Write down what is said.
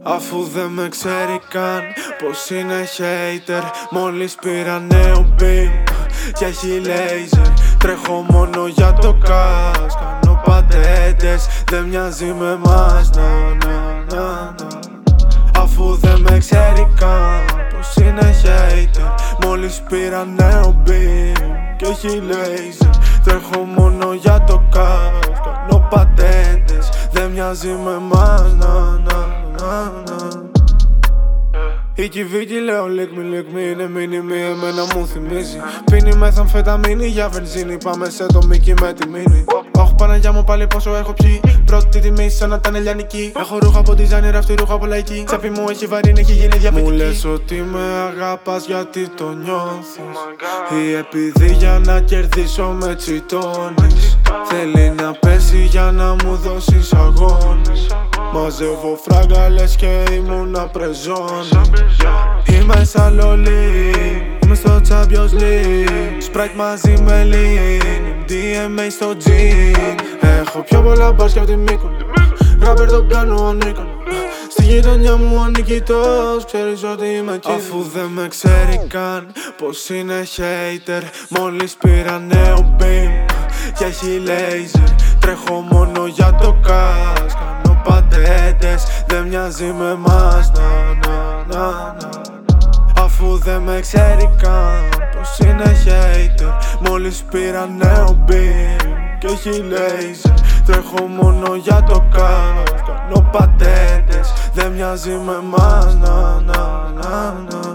Αφού δεν με ξέρει καν πως είναι hater. Μόλις πήρα νέο beat και έχει laser. Τρέχω μόνο για το cash, κάνω πατέντες, δεν μοιάζει με εμάς, Αφού δεν με ξέρει καν πως είναι hater. Μόλις πήρα νέο beat και έχει laser. Τρέχω μόνο για το cash, κάνω πατέντες, δεν μοιάζει με εμάς, Η κυβίκη λέω lick me, είναι μήνυμη, εμένα μου θυμίζει. Πίνει μεθαμφεταμίνη για βενζίνη, πάμε σε το Μίκι με τη μήνυ. Αχ Παναγιά μου πάλι πόσο έχω πιει. Πρώτη τιμή σαν να ήταν ελιανική. Έχω ρούχα από designer, αυτή ρούχα από λαϊκή. Τσέπη μου έχει βαρύνει, έχει γίνει διαβητική. Μου λες ότι με αγαπάς γιατί το νιώθεις, ή επειδή για να κερδίσω με τσιτώνεις. Θέλει να πέσει για να μου δώσεις αγώνες. Μαζεύω φράγκαλες και ήμουνα πρεζόνι. Είμαι σαν λολί, είμαι στο Champions League. Sprite μαζί με lean, DMA στο gym. Έχω πιο πολλά μπάρς κι απ' τη Μύκονο. Ράπερ τον κάνω ανίκονο. Στη γειτονιά μου ο νικητός, ξέρεις ότι είμαι εκεί. Αφού δεν με ξέρει καν πως είναι hater. Μόλις πήρα νέο beat και έχει laser. Τρέχω μόνο για το cash, κάνω πατέντες, δεν μοιάζει με εμάς, Αφού δεν με ξέρει καν πως είναι hater. Μόλις πήρα νέο beat και έχει laser. Τρέχω μόνο για το cash, κάνω πατέντες, δεν μοιάζει με εμάς,